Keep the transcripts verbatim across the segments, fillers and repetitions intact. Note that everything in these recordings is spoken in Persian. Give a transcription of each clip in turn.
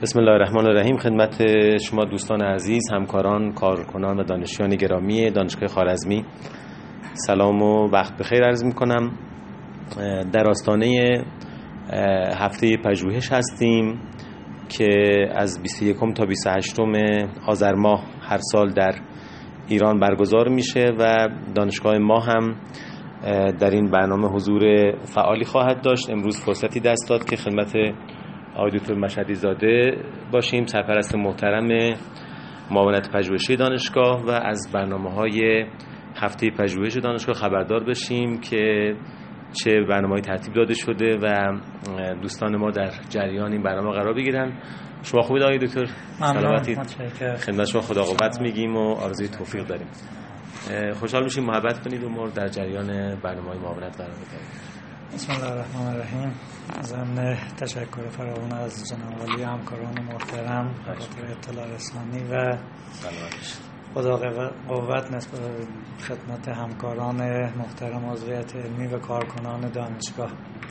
بسم الله الرحمن الرحیم. خدمت شما دوستان عزیز، همکاران، کارکنان و دانشجویان گرامی دانشگاه خوارزمی سلام و وقت بخیر عرض می‌کنم. در آستانه هفته پژوهش هستیم که از بیست و یکم تا بیست و هشتم آذر ماه هر سال در ایران برگزار میشه و دانشگاه ما هم در این برنامه حضور فعالی خواهد داشت. امروز فرصتی دست داد که خدمت آقای دکتر مشهدی زاده باشیم، سرپرست محترم معاونت پژوهشی دانشگاه، و از برنامه‌های هفته پژوهش دانشگاه خبردار بشیم که چه برنامه‌ای ترتیب داده شده و دوستان ما در جریان این برنامه قرار بگیرن. شما خوبید آقای دکتر؟ سلامتی. خدمت شما خدا قوت میگیم و آرزوی توفیق داریم. خوشحال میشیم محبت کنید و ما در جریان برنامه‌های معاونت قرار بدید. بسم الله الرحمن الرحیم. ضمن تشکر فراوان از جناب عالی همکاران محترم خاطر اطلاع رسانی و خدا قوت نسبت خدمت همکاران محترم عضویت علمی و کارکنان دانشگاه.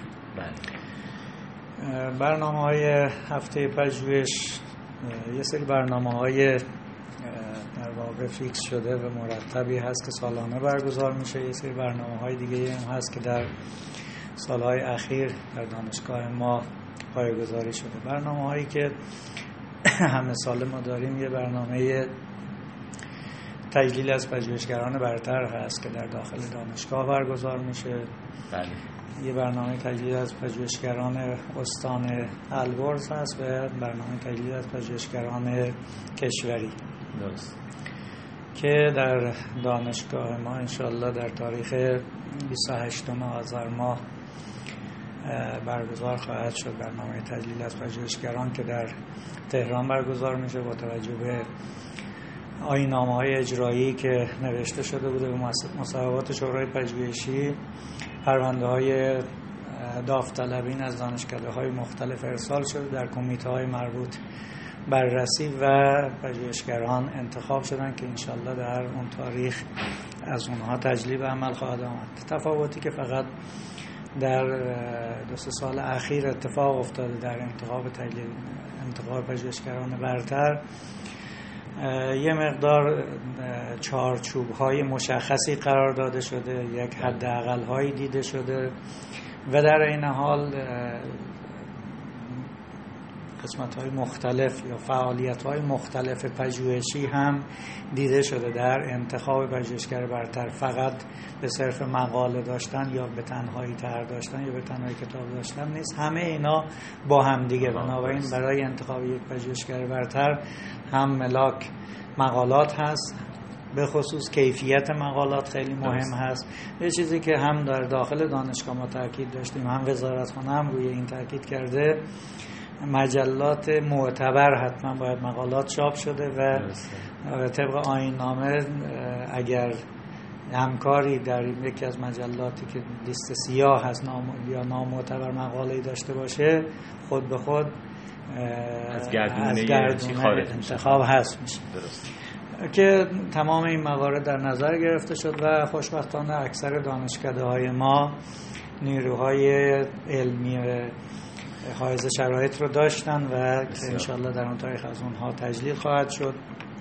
بله. برنامه‌های هفته پژوهش یه سری برنامه‌های در واقع فیکس شده و مرتبی هست که سالانه برگزار میشه. یه سری برنامه‌های دیگه هم هست که در سالهای اخیر در دانشگاه ما پایه‌گذاری شده. برنامه‌هایی که همه سال ما داریم، یه برنامه تجلیل از پژوهشگران برتر هست که در داخل دانشگاه برگزار میشه. بله. یه برنامه تجلیل از پژوهشگران استان البرز هست و برنامه تجلیل از پژوهشگران کشوری. درست. که در دانشگاه ما انشالله در تاریخ بیست و هشتم آذر ماه برگزار خواهد شد. برنامه تجلیل از پژوهشگران که در تهران برگزار میشه با توجه به آیین‌نامه‌های اجرایی که نوشته شده بوده به مصوبات شورای پژوهشی. پرونده‌های داوطلبین از دانشکده‌های مختلف ارسال شده، در کمیته‌های مربوط بررسی و پژوهشگران انتخاب شدن که انشالله در اون تاریخ از اونها تجلیل عمل خواهد آمد. تفاوتی که فقط در دو سه سال اخیر اتفاق افتاده در انتخاب تجلیل انتخاب پژوهشگران برتر، یه مقدار چارچوب‌های مشخصی قرار داده شده، یک حداقل‌هایی دیده شده و در این حال قسمت‌های مختلف یا فعالیت‌های مختلف پژوهشی هم دیده شده در انتخاب پژوهشگر برتر. فقط به صرف مقاله داشتن یا به تنهایی طرح داشتن یا به تنهایی کتاب داشتن نیست، همه اینا با هم دیگه. بنابراین برای انتخاب یک پژوهشگر برتر هم ملاک مقالات هست، به خصوص کیفیت مقالات خیلی مهم هست. یه چیزی که هم در داخل دانشگاه ما تاکید داشتیم، هم وزارتخانه هم روی این تاکید کرده، مجلات معتبر حتما باید مقالات چاپ شده و طبق آیین نامه اگر همکاری در یکی از مجلاتی که لیست سیاه هست نام یا نامعتبر مقاله‌ای داشته باشه، خود به خود از گردونه خارج انتخاب هست میشه. درست. که تمام این موارد در نظر گرفته شد و خوشبختانه اکثر دانشکده‌های ما نیروهای علمی حائز شرایط رو داشتن و که انشالله در اون تاریخ از اونها تجلیل خواهد شد.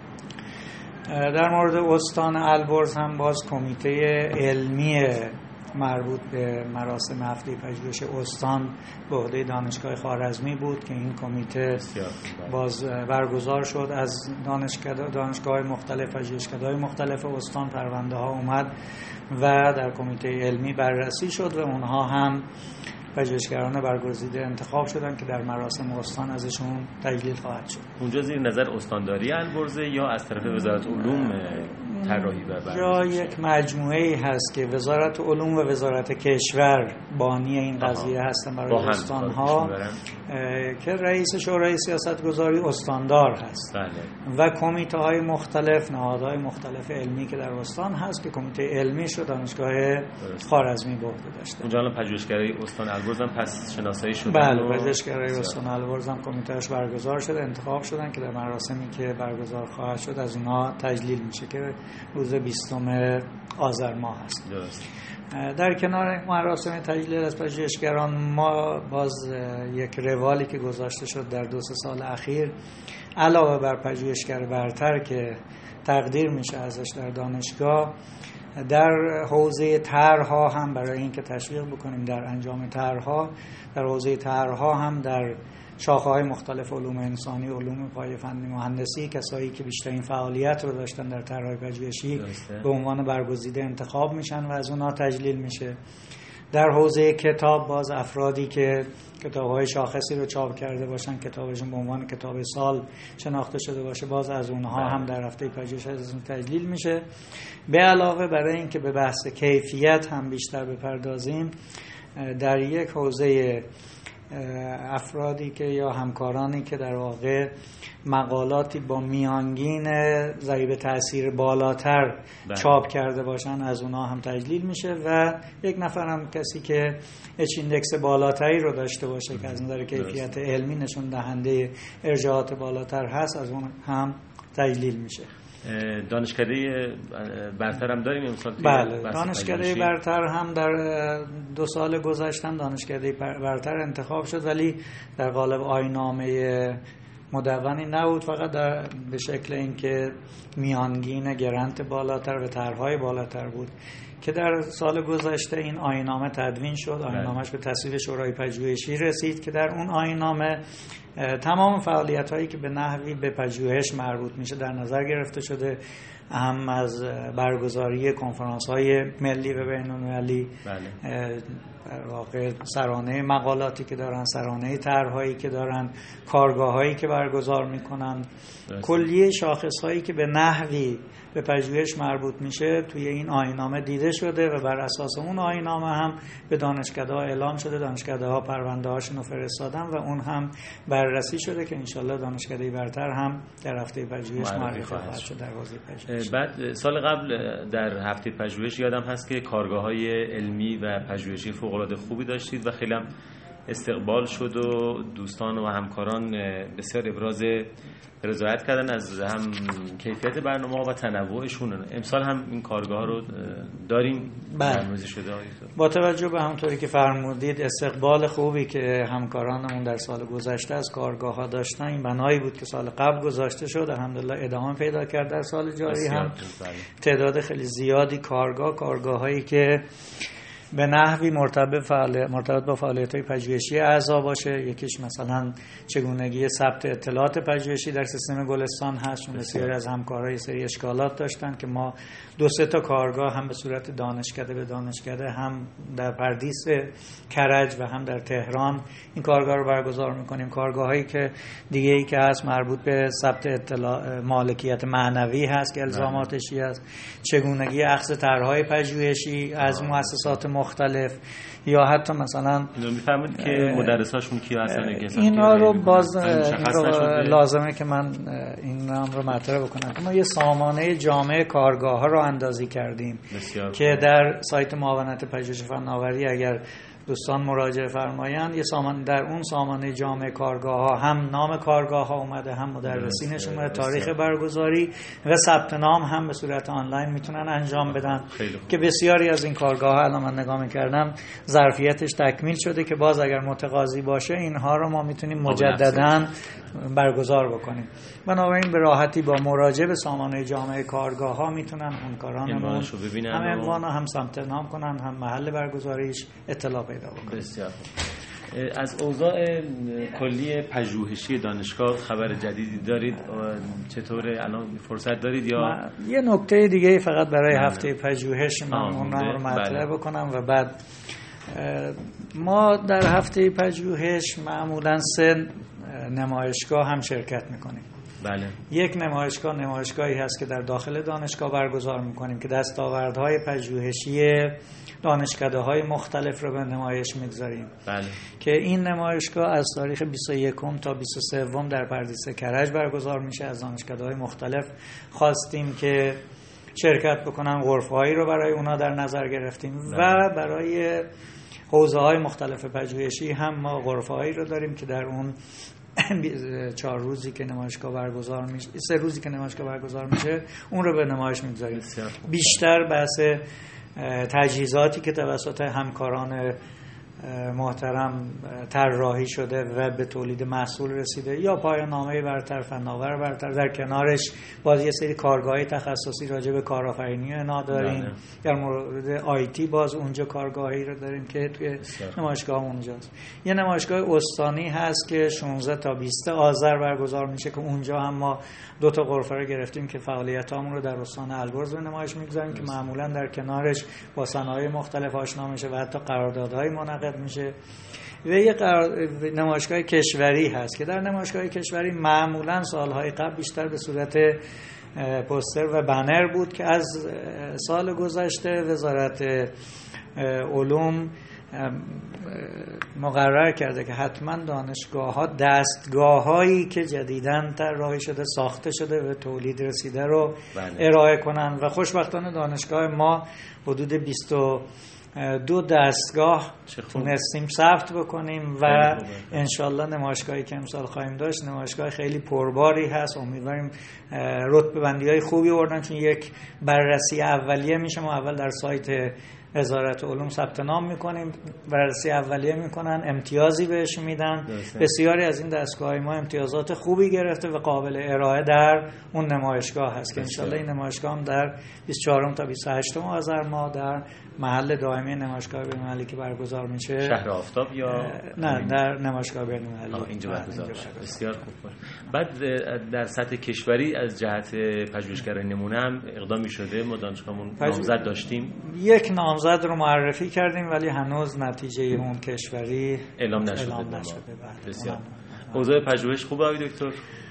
در مورد استان البرز هم باز کمیته علمی مربوط به مراسم هفته پژوهش استان به عهده دانشگاه خوارزمی بود که این کمیته باز برگزار شد. از دانشگاه دانشگاه‌های مختلف پژوهشکده‌های مختلف استان پرونده ها اومد و در کمیته علمی بررسی شد و اونها هم پژوهشگران برگزیده انتخاب شدن که در مراسم استان ازشون تجلیل خواهد شد. اونجا زیر نظر استانداری البرزه یا از طرف وزارت علوم طراحی و بررسی؟ یا یک مجموعه‌ای هست که وزارت علوم و وزارت کشور بانی این قضیه هستن برای استان‌ها که رئیس شورای سیاستگذاری استاندار هست. بله. و کمیته‌های مختلف، نهادهای مختلف علمی که در استان هست که کمیته علمی شد دانشگاه خوارزمی به عهده داشته. اونجا الان پژوهشگرای استان البرز هم پس شناسایی شدن. بله، پژوهشگرای استان البرز هم کمیته‌اش برگزار شده، انتخاب شدن که در مراسمی که برگزار خواهد شد از اونها تجلیل میشه که روز بیستم آذر ماه هست. درست. در کنار مراسم تجلیل از پژوهشگران ما باز یک روالی که گذاشته شد در دو سه سال اخیر، علاوه بر پژوهشگر برتر که تقدیر میشه ازش در دانشگاه، در حوزه طرح‌ها هم برای اینکه تشویق بکنیم در انجام طرح‌ها، در حوزه طرح‌ها هم در شاخه‌های مختلف علوم انسانی، علوم پایه فنی، مهندسی، کسایی که بیشترین فعالیت رو داشتن در طرح‌های پژوهشی به عنوان برگزیده انتخاب میشن و از اونها تجلیل میشه. در حوزه کتاب باز افرادی که کتاب‌های شاخصی رو چاپ کرده باشن، کتابشون به عنوان کتاب سال شناخته شده باشه، باز از اونها هم در هفته پژوهش از اون تجلیل میشه. به علاوه برای اینکه به بحث کیفیت هم بیشتر بپردازیم، در یک حوزه افرادی که یا همکارانی که در واقع مقالاتی با میانگین ضریب تأثیر بالاتر بله. چاپ کرده باشن، از اونها هم تجلیل میشه و یک نفر هم کسی که اچ ایندکس بالاتری رو داشته باشه که از نظر کیفیت علمی نشون دهنده ارجاعات بالاتر هست، از اون هم تجلیل میشه. دانشکده برتر هم داریم امسال؟ بله، دانشکده برتر هم در دو سال گذشتن دانشکده برتر انتخاب شد، ولی در قالب آیین‌نامه مدونی نبود، فقط در به شکل اینکه میانگین گرانت بالاتر و طرح‌های بالاتر بود که در سال گذشته این آیین‌نامه تدوین شد. آیین‌نامه‌اش به تصویب شورای پژوهشی رسید که در اون آیین‌نامه تمام فعالیت‌هایی که به نحوی به پژوهش مربوط میشه در نظر گرفته شده، هم از برگزاری کنفرانس‌های ملی و بین‌المللی، بله. در واقع سرانه مقالاتی که دارن، سرانه طرح‌هایی که دارن، کارگاه‌هایی که برگزار میکنن، کلیه شاخص‌هایی که به نحوی به پژوهش مربوط میشه توی این آیین‌نامه دیده شده و بر اساس اون آیین‌نامه هم به دانشکده‌ها اعلام شده. دانشکده‌ها پرونده‌هاشون رو فرستادن و اون هم بررسی شده که انشالله دانشکده برتر هم در هفته پژوهش معرفی خواهد شد در حوزه پژوهش. بعد سال قبل در هفته پژوهش یادم هست که کارگاه‌های علمی و پژوهشی فوق‌العاده خوبی داشتید و خیلی هم استقبال شد و دوستان و همکاران بسیار ابراز رضایت کردن از هم کیفیت برنامه و تنوعشون. امسال هم این کارگاه ها رو داریم برنامه‌ریزی شده. با توجه به همونطوری که فرمودید استقبال خوبی که همکارانمون در سال گذشته از کارگاه ها داشتن، این بنایی بود که سال قبل گذاشته شد، الحمدلله ادامه پیدا کرد در سال جاری هم. تعداد خیلی زیادی کارگاه کارگاه هایی که به نحوی مرتبط فعالیت مرتبط با فعالیت‌های پژوهشی اعضا باشه. یکیش مثلا چگونگی ثبت اطلاعات پژوهشی در سیستم گلستان هست، چون بسیاری از همکارای سری اشکالات داشتن که ما دو سه تا کارگاه هم به صورت دانشکده به دانشکده، هم در پردیس کرج و هم در تهران این کارگاه رو برگزار می‌کنیم. کارگاهایی که دیگه ای که هست مربوط به ثبت اطلاع مالکیت معنوی هست که الزاماتشی است، چگونگی اخذ طرح‌های پژوهشی از مؤسسات مختلف، یا حتی مثلا میفهمید که مدرساشون کی هستن. اینا رو باز رو لازمه که من این نام رو مطرح بکنم. ما یه سامانه جامع کارگاه ها رو اندازی کردیم که در سایت معاونت پژوهش فناوری اگر دوستان مراجعه فرمایند، یه سامان در اون سامانه جامع کارگاه ها هم نام کارگاه ها اومده، هم مدرسینش اومده، تاریخ برگزاری و ثبت نام هم به صورت آنلاین میتونن انجام بدن که بسیاری از این کارگاه ها الان من نگاه میکردم ظرفیتش تکمیل شده که باز اگر متقاضی باشه اینها رو ما میتونیم مجددا برگزار بکنیم. بنابراین به راحتی با مراجعه به سامانه جامع کارگاه ها میتونن همکارانمون هم عنوان هم ثبت نام کنن، هم محل برگزاریش اطلاع پیدا بکنن. بسیار از اوضاع کلی پژوهشی دانشگاه خبر جدیدی دارید؟ چطور الان فرصت دارید؟ یا یه نکته دیگه فقط برای بله. هفته پژوهش من اون رو مطرح بله. بکنم و بعد ما در هفته پژوهش معمولا سه نمایشگاه هم شرکت میکنیم. بله. یک نمایشگاه نمایشگاهی هست که در داخل دانشگاه برگزار میکنیم که دستاوردهای پژوهشی دانشکده‌های مختلف رو به نمایش میگذاریم. بله. که این نمایشگاه از تاریخ بیست و یکم تا بیست و سوم در پردیس کرج برگزار میشه. از دانشکده‌های مختلف خواستیم که شرکت بکنن، غرفه‌هایی رو برای اونا در نظر گرفتیم. بله. و برای حوزه‌های مختلف پژوهشی هم ما غرفه‌هایی رو داریم که در اون چهار روزی که نمایشگاه برگزار میشه، سه روزی که نمایشگاه برگزار میشه، اون رو به نمایش میگذاریم. بیشتر بحث تجهیزاتی که توسط همکاران محترم طراحی شده و به تولید محصول رسیده، یا پایان نامه برتر، فناور برتر. در کنارش باز یه سری کارگاهی تخصصی راجع به کارآفرینی اینا داریم. در مورد آیتی باز اونجا کارگاهی رو داریم که توی نمایشگاه اونجاست. یه نمایشگاه استانی هست که شانزده تا بیست آذر برگزار میشه که اونجا هم ما دو تا غرفه رو گرفتیم که فعالیتامون رو در استان البرز به نمایش میگذاریم که معمولا در کنارش با صنایع مختلف آشنا میشه و حتی قراردادهای منعقد میشه. و یه نمایشگاه کشوری هست که در نمایشگاه کشوری معمولا سالهای قبل بیشتر به صورت پوستر و بنر بود که از سال گذشته وزارت علوم مقرر کرده که حتما دانشگاه ها دستگاه هایی که جدیداً طراحی شده، ساخته شده و تولید رسیده رو بله. ارائه کنن و خوشبختانه دانشگاه ما حدود بیست و دو دستگاه تونستیم ثبت بکنیم و انشالله نمایشگاهی که امسال خواهیم داشت نمایشگاه خیلی پرباری هست. امیدواریم رتبه بندی های خوبی آوردن، چون یک بررسی اولیه میشه. ما اول در سایت وزارت علوم ثبت نام میکنیم، بررسی اولیه میکنن، امتیازی بهش میدن. بسیاری از این دستگاه‌های ما امتیازات خوبی گرفته و قابل ارائه در اون نمایشگاه هست که انشالله این نمایشگاه هم در بیست و چهارم تا بیست و هشتم آذر ما در محل دائمی نمایشگاه بین‌المللی که برگزار میشه، شهر آفتاب یا نه در نمایشگاه بین‌المللی اینجا برگزار میشه. بسیار خوب. بعد در سطح کشوری از جهت پژوهشگرای نمونه هم اقدامی شده. ما دانشگاهمون نامزد داشتیم، یک نامزد رو معرفی کردیم ولی هنوز نتیجه اون کشوری اعلام نشده. اعلام نشده. بسیار اوضاع پژوهش خوبه آقای دکتر؟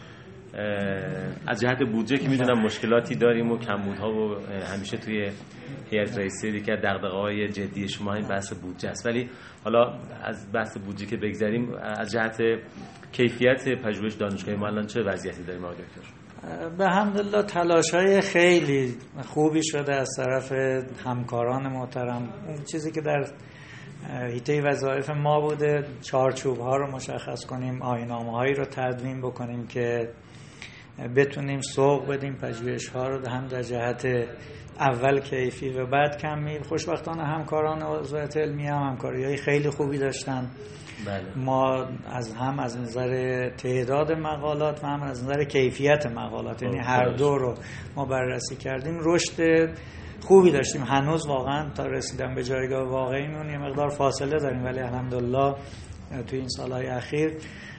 از جهت بودجه که میدونم مشکلاتی داریم و کمبودها و همیشه توی هیئت رئیسه یکی از دغدغه‌های جدی شما این بحث بودجه است، ولی حالا از بحث بودجه که بگذریم، از جهت کیفیت پژوهش دانشگاه ما الان چه وضعیتی داریم آقای دکتر؟ به حمدالله تلاش‌های خیلی خوبی شده از طرف همکاران محترم. اون چیزی که در حیطه وظایف ما بوده چارچوب‌ها رو مشخص کنیم، آیین‌نامه‌هایی رو تدوین بکنیم که بتونیم سوق بدیم پژوهش‌ها رو هم در جهت اول کیفی و بعد کمی. خوشبختانه همکاران وزارت علمیه هم همکاری‌های خیلی خوبی داشتن. بله. ما از هم از نظر تعداد مقالات و هم از نظر کیفیت مقالات، یعنی هر دو رو ما بررسی کردیم، رشد خوبی داشتیم. هنوز واقعا تا رسیدن به جایگاه واقعیمون یه مقدار فاصله داریم، ولی الحمدلله توی این سالهای اخیر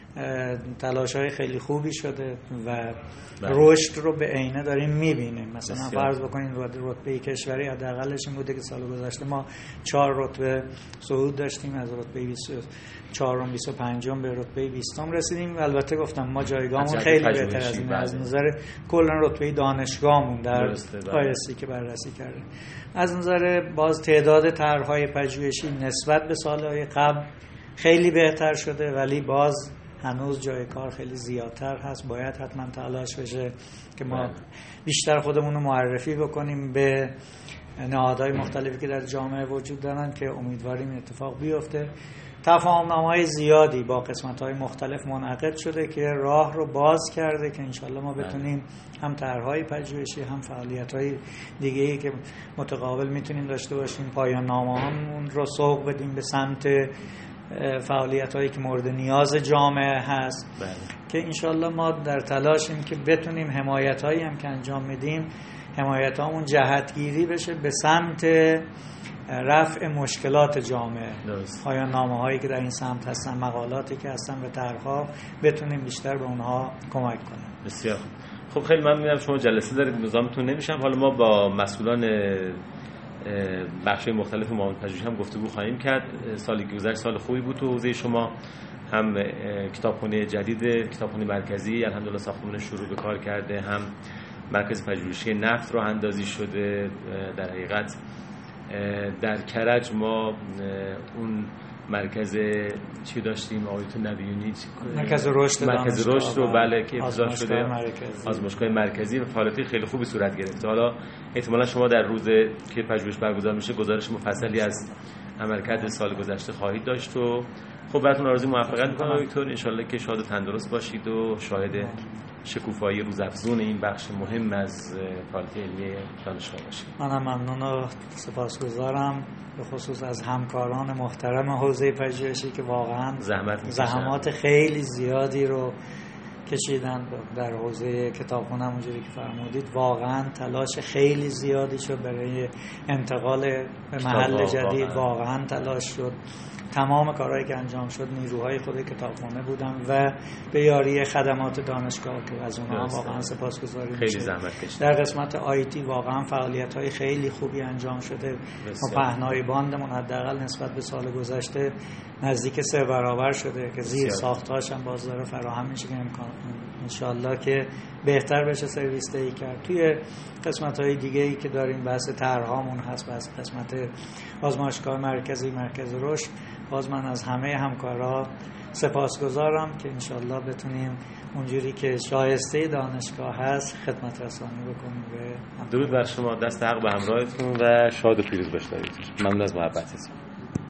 تلاش‌های خیلی خوبی شده و رشد رو به عینه داریم می‌بینیم. مثلا فرض بکنین رتبه کشوری حداقلش این بوده که سال گذشته ما چهار رتبه صعود داشتیم، از رتبه بیست و چهارم بیست و پنجم به رتبه بیستم رسیدیم. البته گفتم ما جایگاهمون خیلی بهتر از این از نظر کلا رتبه دانشگاهمون در آی‌اس که بررسی کردیم. از نظر باز تعداد طرح‌های پژوهشی نسبت به سال‌های قبل خیلی بهتر شده، ولی باز هنوز جای کار خیلی زیادتر هست. باید حتما تلاش بشه که ما بیشتر خودمون رو معرفی بکنیم به نهادهای مختلفی که در جامعه وجود دارن که امیدواریم این اتفاق بیفته. تفاهم‌نامه‌های زیادی با قسمت‌های مختلف منعقد شده که راه رو باز کرده که انشالله ما بتونیم هم طرح‌های پژوهشی هم فعالیت‌های دیگه‌ای که متقابل میتونیم داشته باشیم، پایان نامه‌هامون رو سوق بدیم به سمت فعالیت‌هایی که مورد نیاز جامعه هست. بله. که انشالله ما در تلاشیم که بتونیم حمایت‌هایی هم که انجام میدیم حمایت‌هامون جهتگیری بشه به سمت رفع مشکلات جامعه. پایان نامه‌هایی که در این سمت هستن، مقالاتی که هستن و طرح‌ها، بتونیم بیشتر به اونها کمک کنیم. بسیار خب. خیلی ممنونم. شما جلسه دارید، نظامتون نمیشم. حالا ما با مسئولان بخش‌های مختلف معاون پژوهشی هم گفتگو خواهیم کرد. سالی که گذشت سال خوبی بود تو حوزه شما، هم کتابخانه جدید، کتابخانه مرکزی الحمدلله ساختمان شروع به کار کرده، هم مرکز پژوهشی نفت راه اندازی شده. در حقیقت در کرج ما اون مرکز چی داشتیم آقایتون نبیونی، مرکز رشد مرکز رشد رو بله که افتتاح شده، آزمایشگاه مرکزی و فعالیت خیلی خوبی صورت گرفته. حالا احتمالا شما در روز که پژوهش برگزار میشه گزارش مفصلی از عملکرد سال گذشته خواهید داشت و خب براتون آرزوی موفقیت می‌کنم دکتر. ان شاءالله که شاد و تندرست باشید و شاهد شکوفایی روزافزون این بخش مهم از فعالیت علمی دانشگاه باشید. منم ممنون و سپاسگزارم به خصوص از همکاران محترم حوزه پژوهشی که واقعا زحمت زحمات خیلی زیادی رو کشیدن در حوزه کتابخونه. همونجوری که فرمودید واقعا تلاش خیلی زیادی شد برای انتقال به محل جدید، واقعا تلاش شد. تمام کارهایی که انجام شد نیروهای خود کتابخونه بودن و به یاری خدمات دانشگاه که از اونها واقعا سپاسگزاری خیلی زحمت کشیدن. در قسمت آیتی واقعا فعالیت‌های خیلی خوبی انجام شده. ما پهنای باندمون حداقل نسبت به سال گذشته نزدیک سه برابر شده که زیر ساخت‌هاش هم باز داره فراهم میشه که امکان انشالله که بهتر بشه سرویس دهی کرد. توی قسمت‌های دیگه‌ای که داریم بحث طرح‌هامون هست، بحث قسمت آزمایشگاه مرکزی مرکز رشد، باز من از همه همکارا سپاسگزارم که انشالله بتونیم اونجوری که شایسته دانشگاه هست خدمت رسانی بکنیم. به درود بر شما، دست حق به همراهتون و شاد و پیروز باشید. ممنون از محبتتون.